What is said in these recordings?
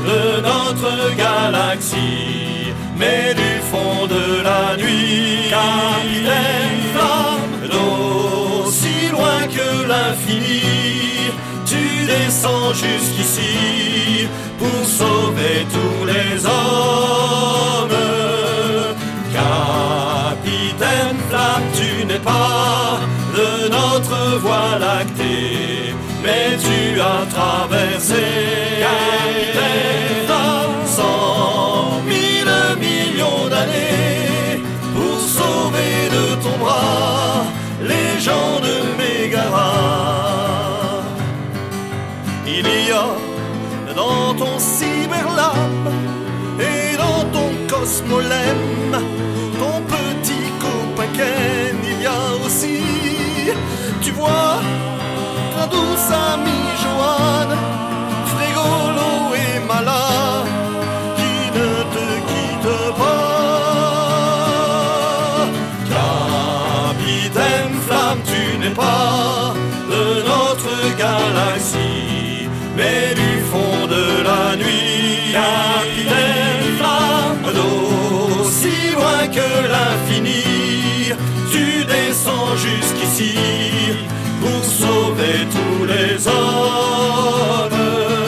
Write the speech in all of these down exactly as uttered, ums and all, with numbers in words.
de notre galaxie, mais du fond de la nuit, capitaine flamme, d'aussi loin que l'infini, tu descends jusqu'ici pour sauver tous les hommes. Capitaine flamme, tu n'es pas de notre voie lactée, mais tu as traversé, capitaine flamme, cent mille millions d'années pour sauver de ton bras les gens de Mégara. Il y a dans ton cyberlame et dans ton cosmolemme ton petit copain Ken, il y a aussi, tu vois, ta douce amie Joanne, Frégolo et Mala, qui ne te quittent pas. Capitaine flamme, tu n'es pas de notre galaxie, mais du fond de la nuit, capitaine flamme, d'aussi loin que l'infini, tu descends jusqu'ici pour sauver tous les hommes.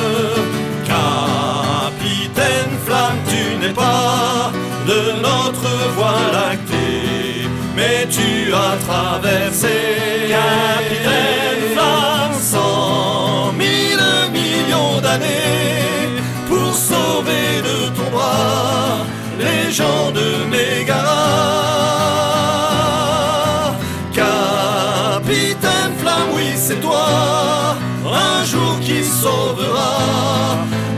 Capitaine flamme, tu n'es pas de notre voie lactée, mais tu as traversé, capitaine flamme, cent mille millions d'années pour sauver de ton bras les gens de Mégara. Capitaine flamme, oui c'est toi, un jour qui sauvera